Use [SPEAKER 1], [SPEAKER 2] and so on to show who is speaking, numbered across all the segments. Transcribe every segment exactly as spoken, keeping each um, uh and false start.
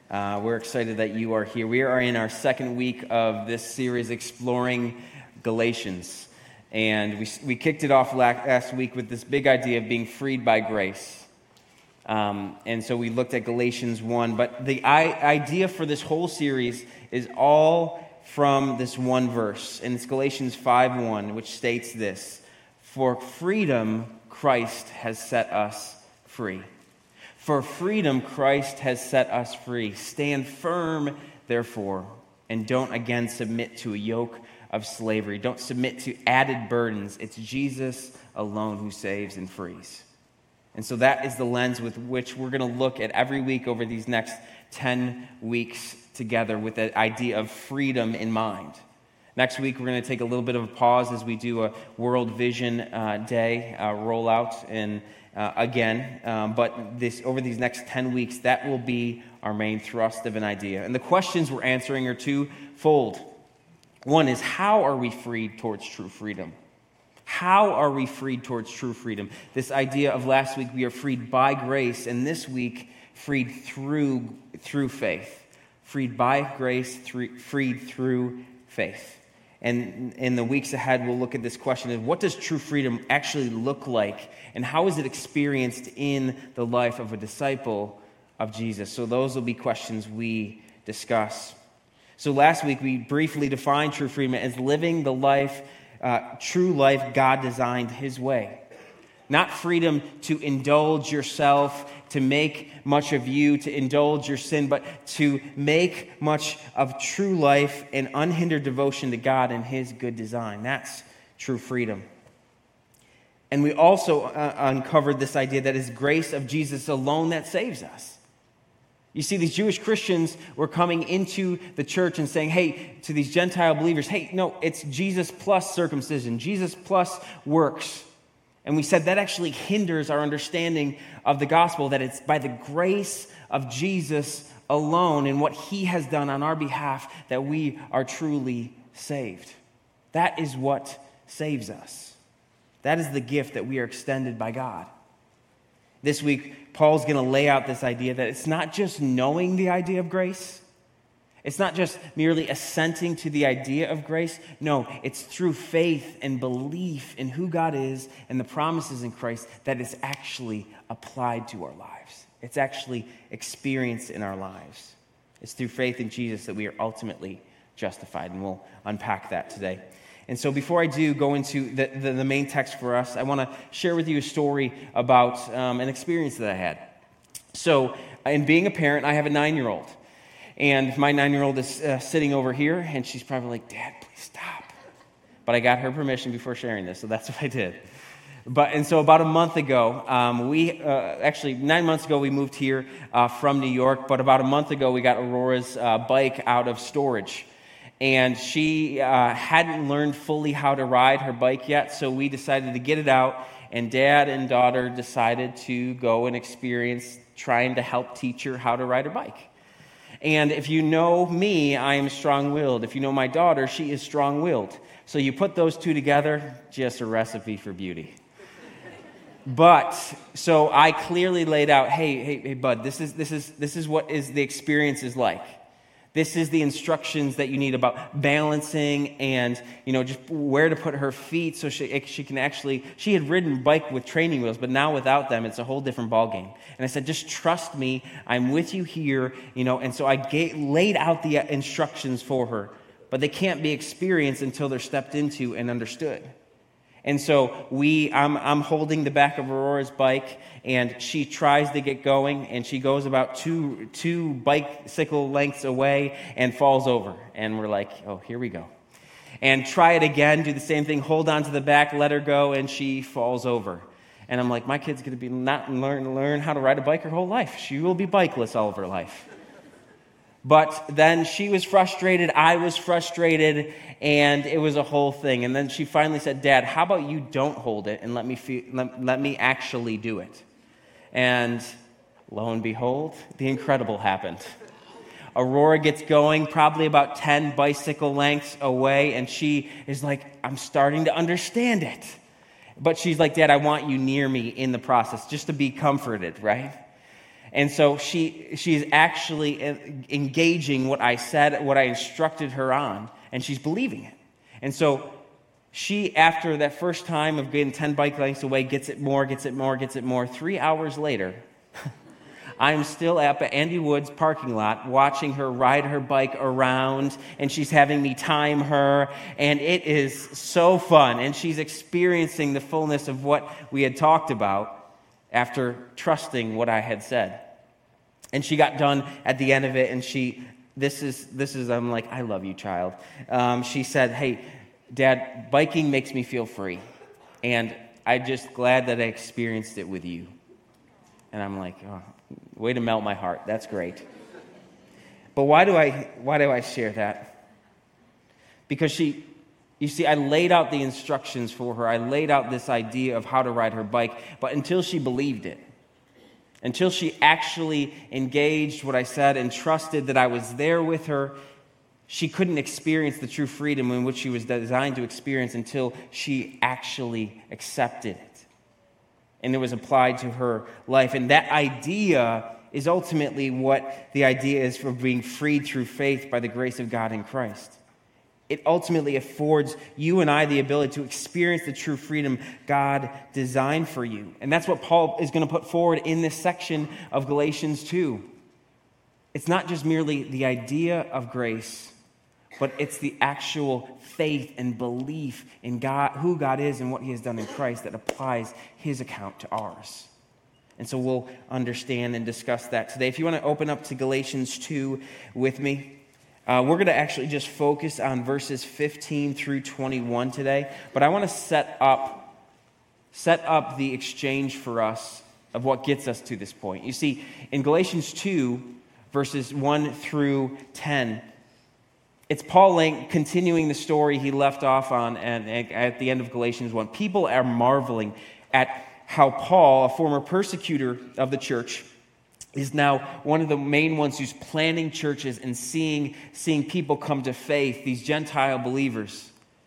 [SPEAKER 1] Uh, we're excited that you are here. We are in our second week of this series, Exploring Galatians. And we we kicked it off last week with this big idea of being freed by grace. Um, and so we looked at Galatians one. But the I- idea for this whole series is all from this one verse. And it's Galatians five one, which states this: "For freedom, Christ has set us free." For freedom, Christ has set us free. Stand firm, therefore, and don't again submit to a yoke of slavery. Don't submit to added burdens. It's Jesus alone who saves and frees. And so that is the lens with which we're going to look at every week over these next ten weeks together, with the idea of freedom in mind. Next week, we're going to take a little bit of a pause as we do a World Vision uh, Day uh, rollout and Uh, again, um, but this over these next ten weeks, that will be our main thrust of an idea. And the questions we're answering are twofold. One is, how are we freed towards true freedom? How are we freed towards true freedom? This idea of last week, we are freed by grace, and this week, freed through through faith. Freed by grace, through, freed through faith. And in the weeks ahead, we'll look at this question of what does true freedom actually look like, and how is it experienced in the life of a disciple of Jesus? So those will be questions we discuss. So last week, we briefly defined true freedom as living the life, uh, true life God designed His way. Not freedom to indulge yourself, to make much of you, to indulge your sin, but to make much of true life and unhindered devotion to God and His good design. That's true freedom. And we also uh, uncovered this idea that it's grace of Jesus alone that saves us. You see, these Jewish Christians were coming into the church and saying, hey, to these Gentile believers, hey, no, it's Jesus plus circumcision, Jesus plus works. And we said that actually hinders our understanding of the gospel, that it's by the grace of Jesus alone and what He has done on our behalf that we are truly saved. That is what saves us. That is the gift that we are extended by God. This week, Paul's going to lay out this idea that it's not just knowing the idea of grace. It's not just merely assenting to the idea of grace. No, it's through faith and belief in who God is and the promises in Christ that it's actually applied to our lives. It's actually experienced in our lives. It's through faith in Jesus that we are ultimately justified, and we'll unpack that today. And so before I do go into the, the, the main text for us, I want to share with you a story about um, an experience that I had. So in being a parent, I have a nine-year-old. And my nine-year-old is uh, sitting over here, and she's probably like, Dad, please stop. But I got her permission before sharing this, so that's what I did. But And so about a month ago, um, we, uh, actually nine months ago, we moved here uh, from New York. But about a month ago, we got Aurora's uh, bike out of storage. And she uh, hadn't learned fully how to ride her bike yet, so we decided to get it out. And Dad and daughter decided to go and experience trying to help teach her how to ride her bike. And if you know me, I am strong-willed. If you know my daughter, she is strong-willed. So you put those two together, just a recipe for beauty. But so I clearly laid out, hey, hey, hey, bud, this is this is this is what is the experience is like. This is the instructions that you need about balancing and, you know, just where to put her feet so she she can actually, she had ridden bike with training wheels, but now without them, it's a whole different ballgame. And I said, just trust me, I'm with you here, you know, and so I gave, laid out the instructions for her, but they can't be experienced until they're stepped into and understood. And so we, I'm, I'm holding the back of Aurora's bike, and she tries to get going, and she goes about two two bicycle lengths away and falls over. And we're like, oh, here we go. And try it again, do the same thing, hold on to the back, let her go, and she falls over. And I'm like, my kid's going to be not learn learn how to ride a bike her whole life. She will be bikeless all of her life. But then she was frustrated, I was frustrated, and it was a whole thing. And then she finally said, Dad, how about you don't hold it and let me feel, let, let me actually do it? And lo and behold, the incredible happened. Aurora gets going probably about ten bicycle lengths away, and she is like, I'm starting to understand it. But she's like, Dad, I want you near me in the process just to be comforted, right? And so she she's actually engaging what I said, what I instructed her on, and she's believing it. And so she, after that first time of getting ten bike lengths away, gets it more, gets it more, gets it more. Three hours later, I'm still at Andy Wood's parking lot watching her ride her bike around, and she's having me time her, and it is so fun. And she's experiencing the fullness of what we had talked about after trusting what I had said. And she got done at the end of it, and she, this is, this is, I'm like, I love you, child. Um, she said, hey, Dad, biking makes me feel free, and I'm just glad that I experienced it with you. And I'm like, oh, way to melt my heart. That's great. But why do I why do I share that? Because she, you see, I laid out the instructions for her. I laid out this idea of how to ride her bike, but until she believed it, until she actually engaged what I said and trusted that I was there with her, she couldn't experience the true freedom in which she was designed to experience until she actually accepted it. And it was applied to her life. And that idea is ultimately what the idea is for being freed through faith by the grace of God in Christ. It ultimately affords you and I the ability to experience the true freedom God designed for you. And that's what Paul is going to put forward in this section of Galatians two. It's not just merely the idea of grace, but it's the actual faith and belief in God, who God is and what he has done in Christ, that applies his account to ours. And so we'll understand and discuss that today. If you want to open up to Galatians two with me, uh, we're going to actually just focus on verses fifteen through twenty-one today. But I want to set up, set up the exchange for us of what gets us to this point. You see, in Galatians two, verses one through ten, it's Paul laying, continuing the story he left off on and, and at the end of Galatians one. People are marveling at how Paul, a former persecutor of the church, is now one of the main ones who's planning churches and seeing, seeing people come to faith, these Gentile believers.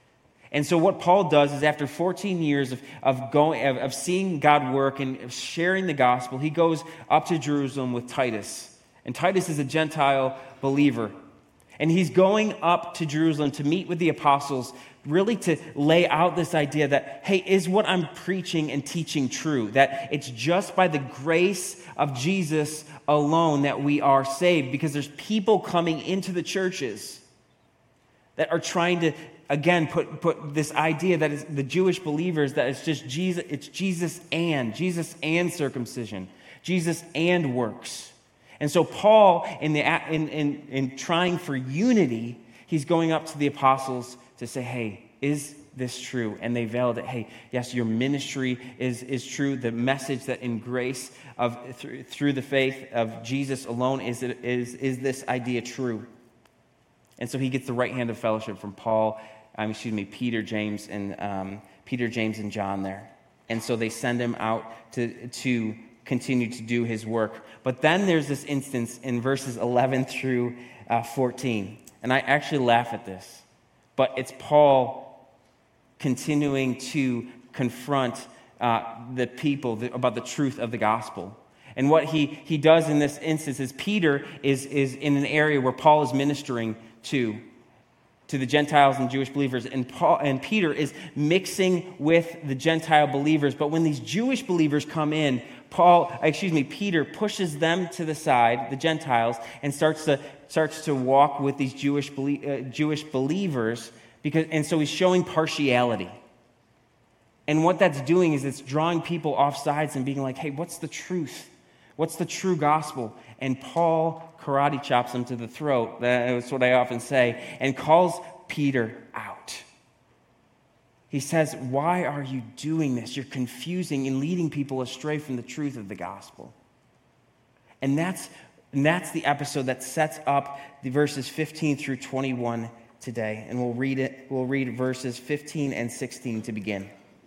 [SPEAKER 1] And so what Paul does is, after fourteen years of, of, going, of, of seeing God work and sharing the gospel, he goes up to Jerusalem with Titus. And Titus is a Gentile believer. And he's going up to Jerusalem to meet with the apostles, really to lay out this idea that, hey, is what I'm preaching and teaching true? That it's just by the grace of Jesus alone that we are saved, because there's people coming into the churches that are trying to, again, put, put this idea that is the Jewish believers, that it's just Jesus, it's Jesus and, Jesus and circumcision, Jesus and works. And so Paul, in, the, in, in, in trying for unity, he's going up to the apostles to say, hey, is this true? And they validate, hey, yes, your ministry is, is true. The message that in grace of through, through the faith of Jesus alone, is, it, is, is this idea true? And so he gets the right hand of fellowship from Paul, um, excuse me, Peter, James, and um, Peter, James, and John there. And so they send him out to to continue to do his work. But then there's this instance in verses eleven through fourteen. And I actually laugh at this. But it's Paul continuing to confront uh, the people about the truth of the gospel. And what he, he does in this instance is Peter is, is in an area where Paul is ministering to, to the Gentiles and Jewish believers. And, Paul, and Peter is mixing with the Gentile believers. But when these Jewish believers come in, Paul, excuse me, Peter pushes them to the side, the Gentiles, and starts to starts to walk with these Jewish uh, Jewish believers, because and so he's showing partiality. And what that's doing is it's drawing people off sides and being like, hey, what's the truth? What's the true gospel? And Paul karate chops him to the throat. That's what I often say, and calls Peter out. He says, why are you doing this? You're confusing and leading people astray from the truth of the gospel. And that's, and that's the episode that sets up the verses fifteen through twenty-one today. And we'll read it. We'll read verses fifteen and sixteen to begin.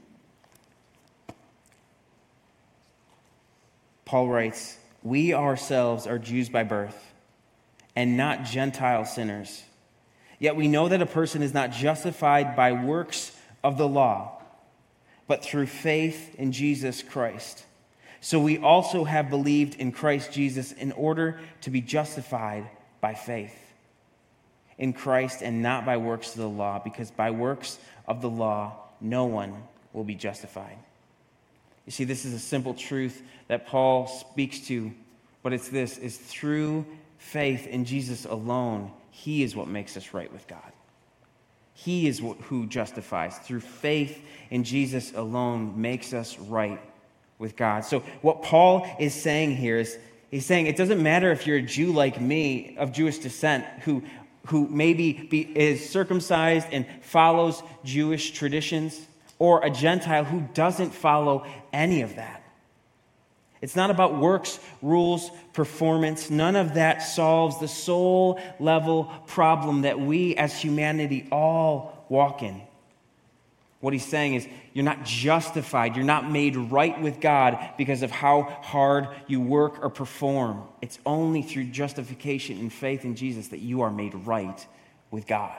[SPEAKER 1] Paul writes, we ourselves are Jews by birth, and not Gentile sinners. Yet we know that a person is not justified by works of the law, but through faith in Jesus Christ. So we also have believed in Christ Jesus in order to be justified by faith in Christ and not by works of the law, because by works of the law no one will be justified. You see, this is a simple truth that Paul speaks to, but it's this, is through faith in Jesus alone, he is what makes us right with God. He is who justifies. Through faith in Jesus alone makes us right with God. So what Paul is saying here is, he's saying it doesn't matter if you're a Jew like me, of Jewish descent, who, who maybe be, is circumcised and follows Jewish traditions, or a Gentile who doesn't follow any of that. It's not about works, rules, performance. None of that solves the soul level problem that we as humanity all walk in. What he's saying is, you're not justified, you're not made right with God because of how hard you work or perform. It's only through justification and faith in Jesus that you are made right with God.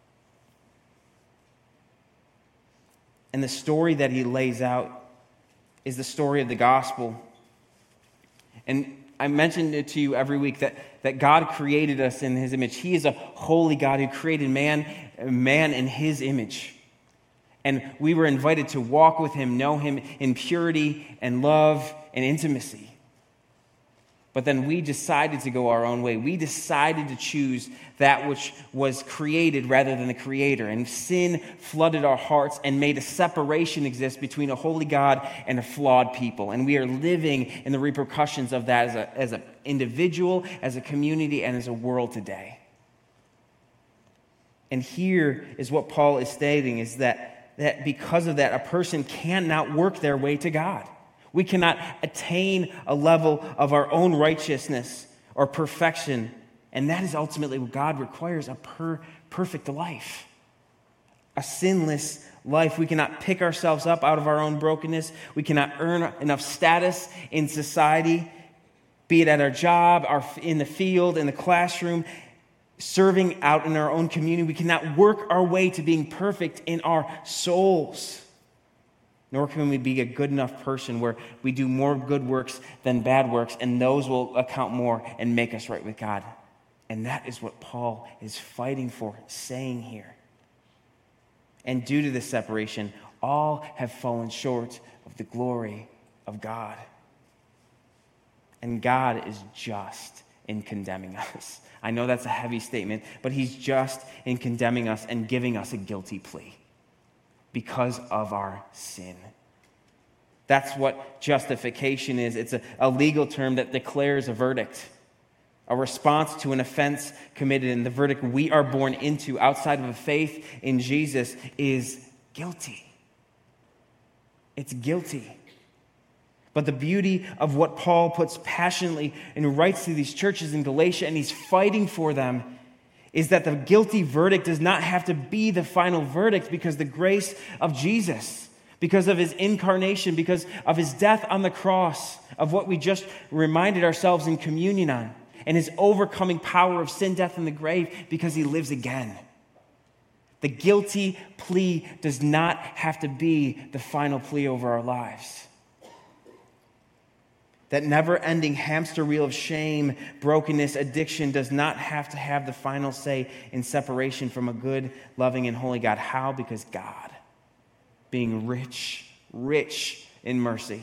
[SPEAKER 1] And the story that he lays out is the story of the gospel. And I mentioned it to you every week that, that God created us in his image. He is a holy God who created man, man in his image. And we were invited to walk with him, know him in purity and love and intimacy. But then we decided to go our own way. We decided to choose that which was created rather than the Creator. And sin flooded our hearts and made a separation exist between a holy God and a flawed people. And we are living in the repercussions of that as a, as an individual, as a community, and as a world today. And here is what Paul is stating, is that, that because of that, a person cannot work their way to God. We cannot attain a level of our own righteousness or perfection. And that is ultimately what God requires, a per- perfect life. A sinless life. We cannot pick ourselves up out of our own brokenness. We cannot earn enough status in society, be it at our job, our, in the field, in the classroom, serving out in our own community. We cannot work our way to being perfect in our souls. Nor can we be a good enough person where we do more good works than bad works, and those will account more and make us right with God. And that is what Paul is fighting for, saying here. And due to this separation, all have fallen short of the glory of God. And God is just in condemning us. I know that's a heavy statement, but he's just in condemning us and giving us a guilty plea. Because of our sin. That's what justification is. It's a, a legal term that declares a verdict, a response to an offense committed. And the verdict we are born into outside of a faith in Jesus is guilty. It's guilty. But the beauty of what Paul puts passionately and writes to these churches in Galatia, and he's fighting for them, is that the guilty verdict does not have to be the final verdict, because the grace of Jesus, because of his incarnation, because of his death on the cross, of what we just reminded ourselves in communion on, and his overcoming power of sin, death, and the grave, because he lives again. The guilty plea does not have to be the final plea over our lives. That never-ending hamster wheel of shame, brokenness, addiction does not have to have the final say in separation from a good, loving, and holy God. How? Because God, being rich, rich in mercy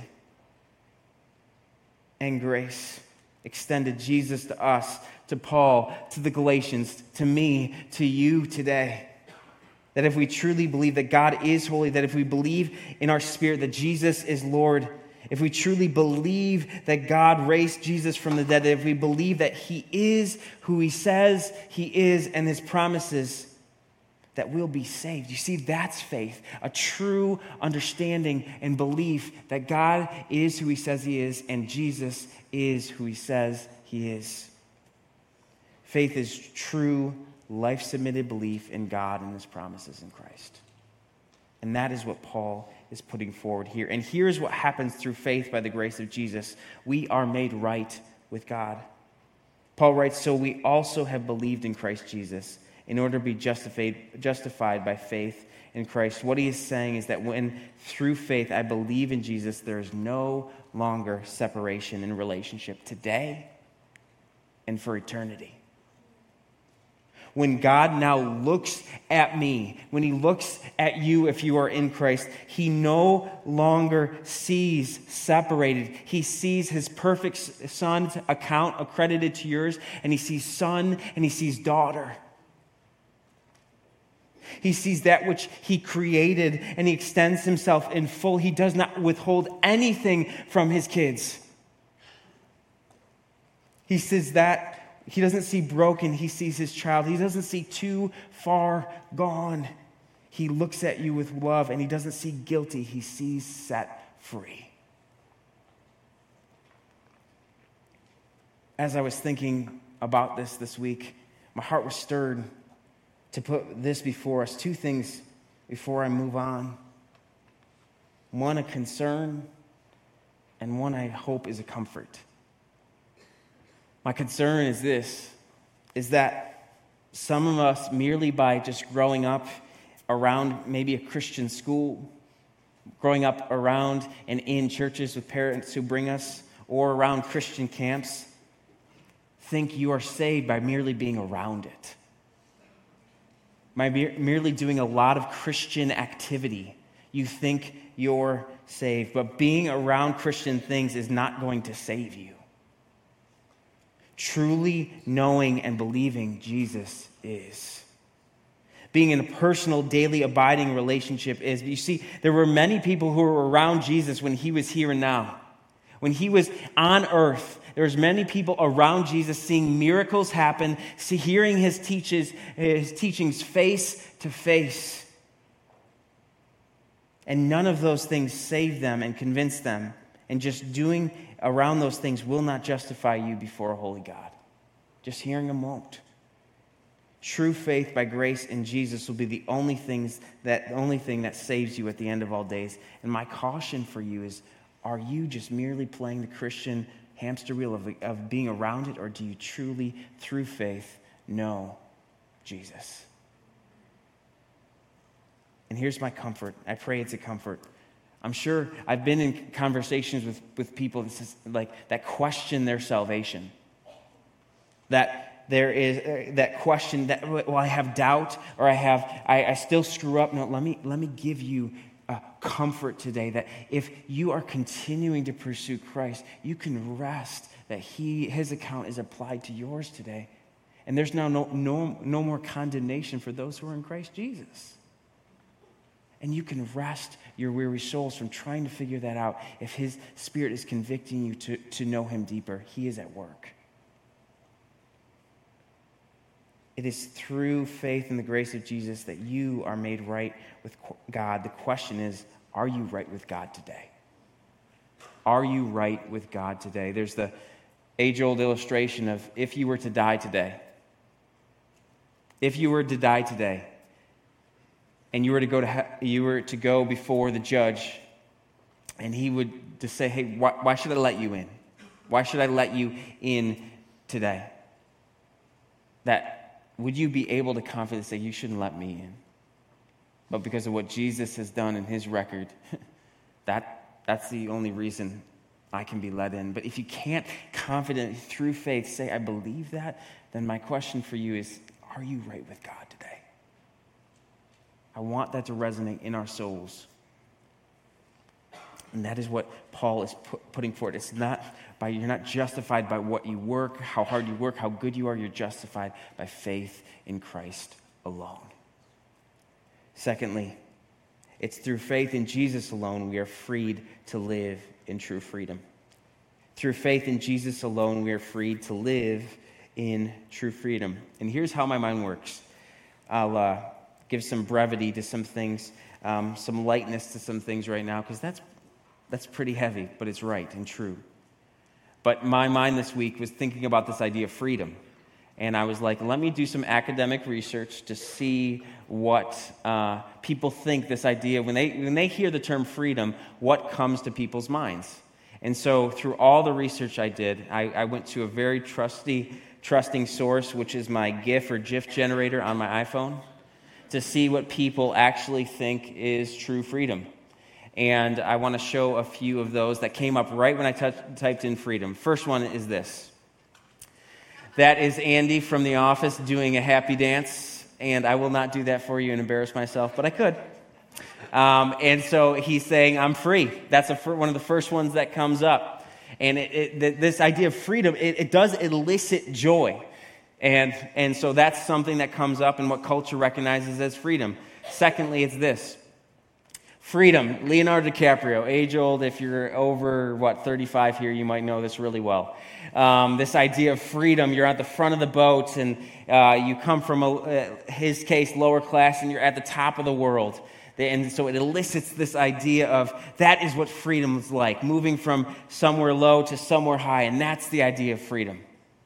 [SPEAKER 1] and grace, extended Jesus to us, to Paul, to the Galatians, to me, to you today. That if we truly believe that God is holy, that if we believe in our spirit that Jesus is Lord, if we truly believe that God raised Jesus from the dead, that if we believe that he is who he says he is and his promises, that we'll be saved. You see, that's faith, a true understanding and belief that God is who he says he is and Jesus is who he says he is. Faith is true, life-submitted belief in God and his promises in Christ. And that is what Paul is putting forward here. And here's what happens through faith by the grace of Jesus. We are made right with God. Paul writes, so we also have believed in Christ Jesus in order to be justified, justified by faith in Christ. What he is saying is that when through faith I believe in Jesus, there is no longer separation in relationship today and for eternity. When God now looks at me, when he looks at you if you are in Christ, he no longer sees separated. He sees his perfect son's account accredited to yours, and he sees son and he sees daughter. He sees that which he created, and he extends himself in full. He does not withhold anything from his kids. He says that he doesn't see broken, he sees his child. He doesn't see too far gone. He looks at you with love, and he doesn't see guilty, he sees set free. As I was thinking about this this week, my heart was stirred to put this before us. Two things before I move on. One, a concern, and one I hope is a comfort. My concern is this, is that some of us, merely by just growing up around maybe a Christian school, growing up around and in churches with parents who bring us, or around Christian camps, think you are saved by merely being around it. By merely doing a lot of Christian activity, you think you're saved. But being around Christian things is not going to save you. Truly knowing and believing Jesus is. Being in a personal, daily, abiding relationship is. You see, there were many people who were around Jesus when he was here and now. When he was on earth, there was many people around Jesus seeing miracles happen, see, hearing his teaches, his teachings face to face. And none of those things saved them and convinced them. And just doing around those things will not justify you before a holy God. Just hearing them won't. True faith by grace in Jesus will be the only things that the only thing that saves you at the end of all days. And my caution for you is, are you just merely playing the Christian hamster wheel of, of being around it, or do you truly, through faith, know Jesus? And here's my comfort. I pray it's a comfort. I'm sure I've been in conversations with, with people that, says, like, that question their salvation. That there is uh, that question that, well, I have doubt, or I have I, I still screw up. No, let me let me give you uh, comfort today that if you are continuing to pursue Christ, you can rest that He His account is applied to yours today, and there's now no no no more condemnation for those who are in Christ Jesus. And you can rest your weary souls from trying to figure that out. If His Spirit is convicting you to, to know Him deeper, He is at work. It is through faith in the grace of Jesus that you are made right with God. The question is, are you right with God today? Are you right with God today? There's the age-old illustration of if you were to die today. If you were to die today, and you were to go to you were to go before the judge, and he would just say, "Hey, why, why should I let you in? Why should I let you in today?" That would you be able to confidently say, "You shouldn't let me in"? But because of what Jesus has done in His record, that that's the only reason I can be let in. But if you can't confidently through faith say, "I believe that," then my question for you is, are you right with God today? I want that to resonate in our souls. And that is what Paul is put, putting forward. It's not by, you're not justified by what you work, how hard you work, how good you are. You're justified by faith in Christ alone. Secondly, it's through faith in Jesus alone we are freed to live in true freedom. Through faith in Jesus alone we are freed to live in true freedom. And here's how my mind works. I'll uh, give some brevity to some things, um, some lightness to some things right now, because that's that's pretty heavy, but it's right and true. But my mind this week was thinking about this idea of freedom. And I was like, let me do some academic research to see what uh, people think this idea, when they when they hear the term freedom, what comes to people's minds. And so through all the research I did, I, I went to a very trusty trusting source, which is my GIF or GIF generator on my iPhone, to see what people actually think is true freedom. And I want to show a few of those that came up right when I t- typed in freedom. First one is this. That is Andy from The Office doing a happy dance, and I will not do that for you and embarrass myself, but I could. Um, and so he's saying, I'm free. That's a, one of the first ones that comes up. And it, it, this idea of freedom, it, it does elicit joy. And, and so that's something that comes up in what culture recognizes as freedom. Secondly, it's this. Freedom. Leonardo DiCaprio, age-old. If you're over, what, thirty-five here, you might know this really well. Um, this idea of freedom, you're at the front of the boat, and uh, you come from, a, uh, his case, lower class, and you're at the top of the world. And so it elicits this idea of that is what freedom is like, moving from somewhere low to somewhere high, and that's the idea of freedom.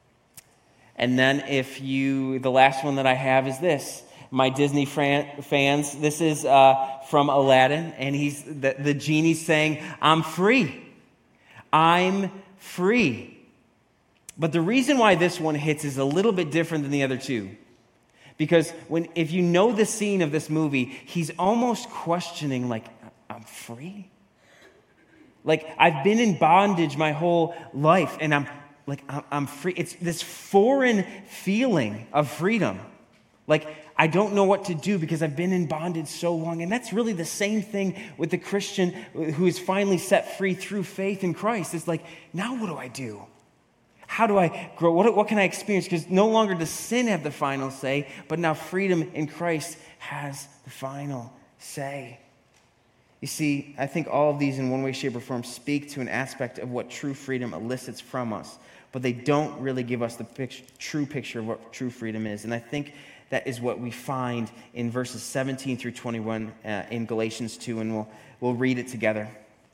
[SPEAKER 1] And then if you, the last one that I have is this. My Disney fran- fans, this is uh, from Aladdin, and he's the, the genie's saying, I'm free. I'm free. But the reason why this one hits is a little bit different than the other two. Because when if you know the scene of this movie, he's almost questioning, like, I'm free? Like, I've been in bondage my whole life, and I'm like, I'm, I'm free. It's this foreign feeling of freedom. Like, I don't know what to do because I've been in bondage so long. And that's really the same thing with the Christian who is finally set free through faith in Christ. It's like, now what do I do? How do I grow? What, what can I experience? Because no longer does sin have the final say, but now freedom in Christ has the final say. You see, I think all of these in one way, shape, or form speak to an aspect of what true freedom elicits from us, but they don't really give us the picture, true picture of what true freedom is. And I think that is what we find in verses seventeen through twenty-one uh, in Galatians two, and we'll, we'll read it together.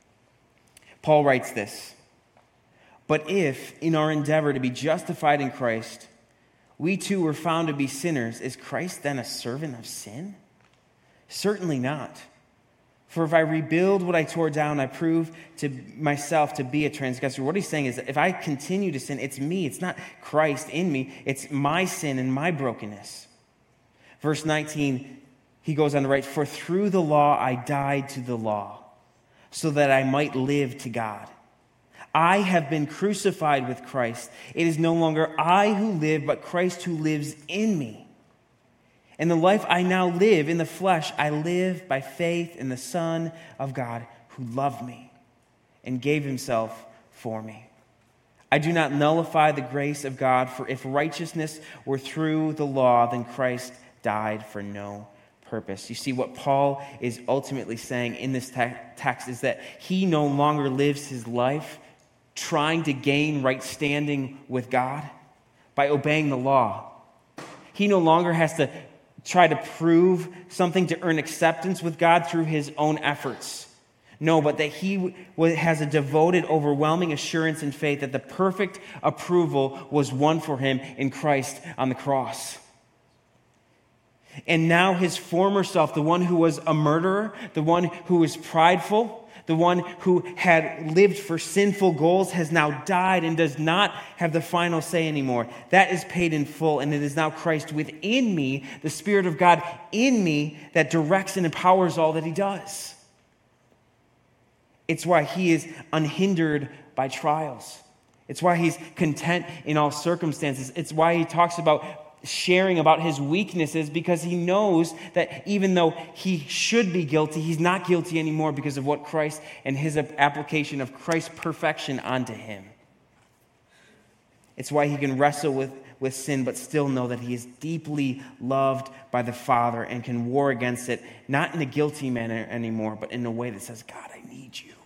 [SPEAKER 1] Paul writes this, but if, in our endeavor to be justified in Christ, we too were found to be sinners, is Christ then a servant of sin? Certainly not. For if I rebuild what I tore down, I prove to myself to be a transgressor. What he's saying is that if I continue to sin, it's me. It's not Christ in me. It's my sin and my brokenness. Verse nineteen, he goes on to write, for through the law I died to the law, so that I might live to God. I have been crucified with Christ. It is no longer I who live, but Christ who lives in me. And the life I now live in the flesh, I live by faith in the Son of God who loved me and gave himself for me. I do not nullify the grace of God, for if righteousness were through the law, then Christ died for no purpose. You see, what Paul is ultimately saying in this te- text is that he no longer lives his life trying to gain right standing with God by obeying the law. He no longer has to try to prove something to earn acceptance with God through his own efforts. No, but that he has a devoted, overwhelming assurance and faith that the perfect approval was won for him in Christ on the cross. And now his former self, the one who was a murderer, the one who was prideful, the one who had lived for sinful goals, has now died and does not have the final say anymore. That is paid in full, and it is now Christ within me, the Spirit of God in me, that directs and empowers all that he does. It's why he is unhindered by trials. It's why he's content in all circumstances. It's why he talks about sharing about his weaknesses, because he knows that even though he should be guilty, he's not guilty anymore because of what Christ and his application of Christ's perfection onto him. It's why he can wrestle with, with sin, but still know that he is deeply loved by the Father and can war against it, not in a guilty manner anymore, but in a way that says, God, I need you.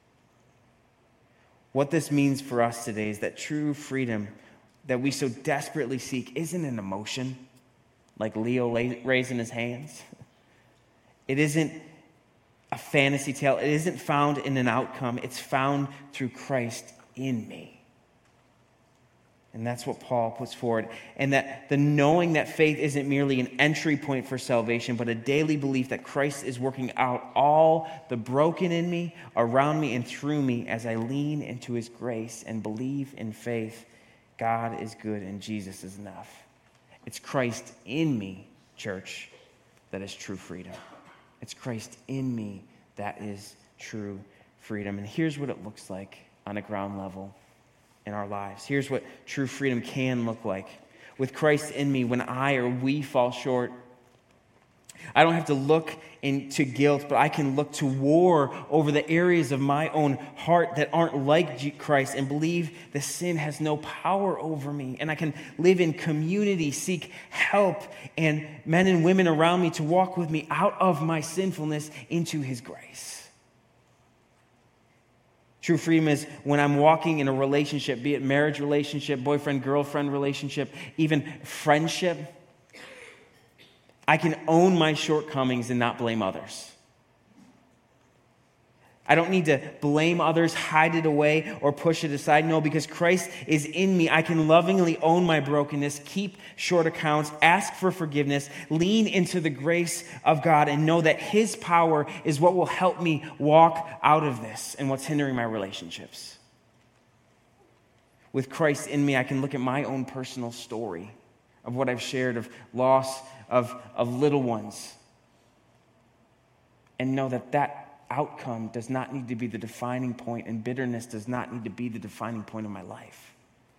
[SPEAKER 1] What this means for us today is that true freedom that we so desperately seek isn't an emotion like Leo raising his hands. It isn't a fantasy tale. It isn't found in an outcome. It's found through Christ in me. And that's what Paul puts forward. And that the knowing that faith isn't merely an entry point for salvation, but a daily belief that Christ is working out all the broken in me, around me, and through me as I lean into his grace and believe in faith God is good and Jesus is enough. It's Christ in me, church, that is true freedom. It's Christ in me that is true freedom. And here's what it looks like on a ground level in our lives. Here's what true freedom can look like. With Christ in me, when I or we fall short, I don't have to look into guilt, but I can look to war over the areas of my own heart that aren't like Christ and believe the sin has no power over me. And I can live in community, seek help, and men and women around me to walk with me out of my sinfulness into his grace. True freedom is when I'm walking in a relationship, be it marriage relationship, boyfriend-girlfriend relationship, even friendship. I can own my shortcomings and not blame others. I don't need to blame others, hide it away, or push it aside. No, because Christ is in me, I can lovingly own my brokenness, keep short accounts, ask for forgiveness, lean into the grace of God, and know that his power is what will help me walk out of this and what's hindering my relationships. With Christ in me, I can look at my own personal story of what I've shared, of loss of, of little ones, and know that that outcome does not need to be the defining point, and bitterness does not need to be the defining point of my life.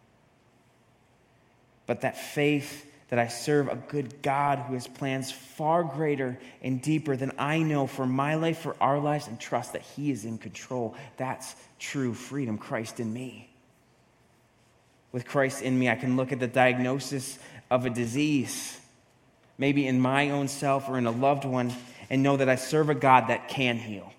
[SPEAKER 1] But that faith that I serve a good God who has plans far greater and deeper than I know for my life, for our lives, and trust that he is in control. That's true freedom, Christ in me. With Christ in me, I can look at the diagnosis of a disease, maybe in my own self or in a loved one, and know that I serve a God that can heal,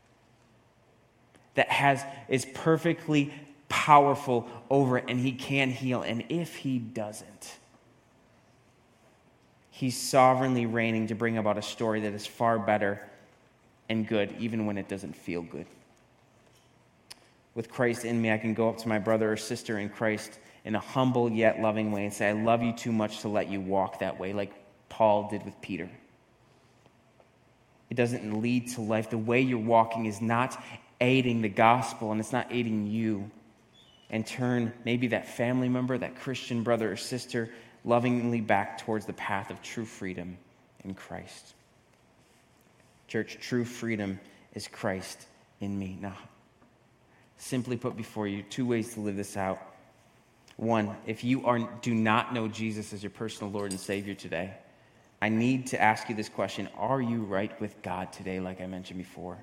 [SPEAKER 1] that has is perfectly powerful over it, and he can heal. And if he doesn't, he's sovereignly reigning to bring about a story that is far better and good, even when it doesn't feel good. With Christ in me, I can go up to my brother or sister in Christ in a humble yet loving way and say, I love you too much to let you walk that way, like Paul did with Peter. It doesn't lead to life. The way you're walking is not aiding the gospel, and it's not aiding you. And turn maybe that family member, that Christian brother or sister, lovingly back towards the path of true freedom in Christ. Church, true freedom is Christ in me. Now, simply put before you, two ways to live this out. One, if you are do not know Jesus as your personal Lord and Savior today, I need to ask you this question. Are you right with God today, like I mentioned before?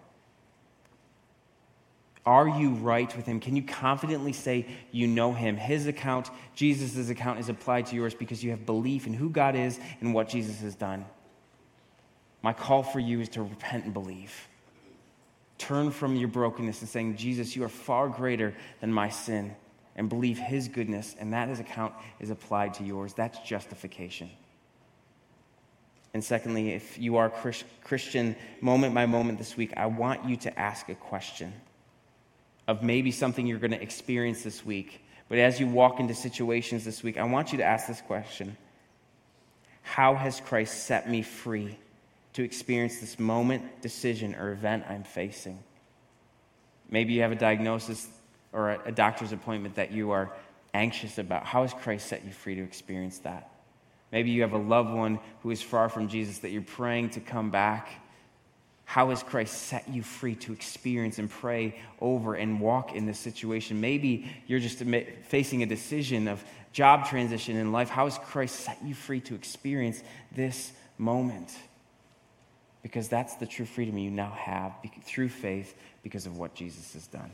[SPEAKER 1] Are you right with him? Can you confidently say you know him? His account, Jesus' account, is applied to yours because you have belief in who God is and what Jesus has done. My call for you is to repent and believe. Turn from your brokenness and saying, Jesus, you are far greater than my sin, and believe his goodness, and that his account is applied to yours. That's justification. And secondly, if you are Christian moment by moment this week, I want you to ask a question of maybe something you're going to experience this week. But as you walk into situations this week, I want you to ask this question. How has Christ set me free to experience this moment, decision, or event I'm facing? Maybe you have a diagnosis or a doctor's appointment that you are anxious about. How has Christ set you free to experience that? Maybe you have a loved one who is far from Jesus that you're praying to come back. How has Christ set you free to experience and pray over and walk in this situation? Maybe you're just facing a decision of job transition in life. How has Christ set you free to experience this moment? Because that's the true freedom you now have through faith because of what Jesus has done.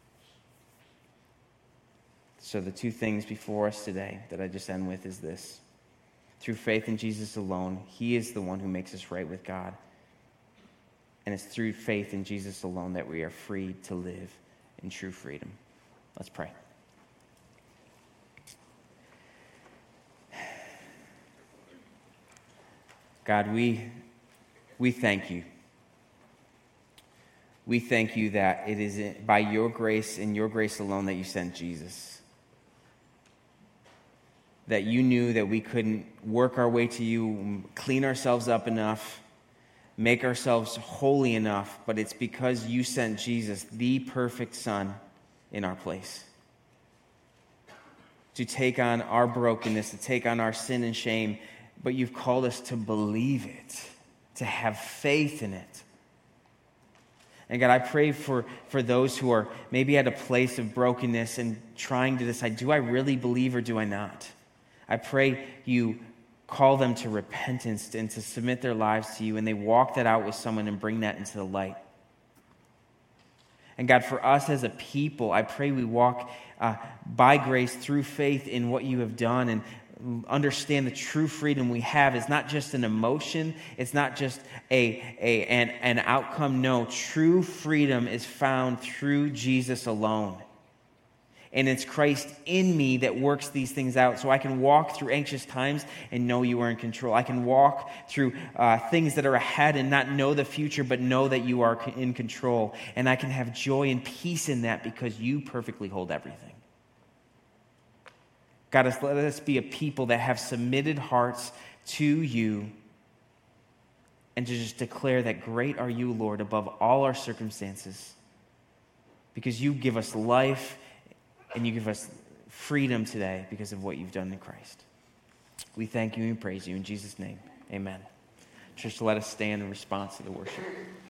[SPEAKER 1] So the two things before us today that I just end with is this. Through faith in Jesus alone, he is the one who makes us right with God. And it's through faith in Jesus alone that we are free to live in true freedom. Let's pray. God, we, we thank you. We thank you that it is by your grace and your grace alone that you sent Jesus. That you knew that we couldn't work our way to you, clean ourselves up enough, make ourselves holy enough, but it's because you sent Jesus, the perfect Son, in our place to take on our brokenness, to take on our sin and shame, but you've called us to believe it, to have faith in it. And God, I pray for, for those who are maybe at a place of brokenness and trying to decide, do I really believe or do I not? I pray you call them to repentance and to submit their lives to you, and they walk that out with someone and bring that into the light. And God, for us as a people, I pray we walk uh, by grace through faith in what you have done and understand the true freedom we have is not just an emotion. It's not just a, a an, an outcome. No, true freedom is found through Jesus alone. And it's Christ in me that works these things out. So I can walk through anxious times and know you are in control. I can walk through uh, things that are ahead and not know the future, but know that you are in control. And I can have joy and peace in that because you perfectly hold everything. God, let us be a people that have submitted hearts to you and to just declare that great are you, Lord, above all our circumstances, because you give us life and you give us freedom today because of what you've done in Christ. We thank you and praise you in Jesus' name. Amen. Church, let us stand in response to the worship.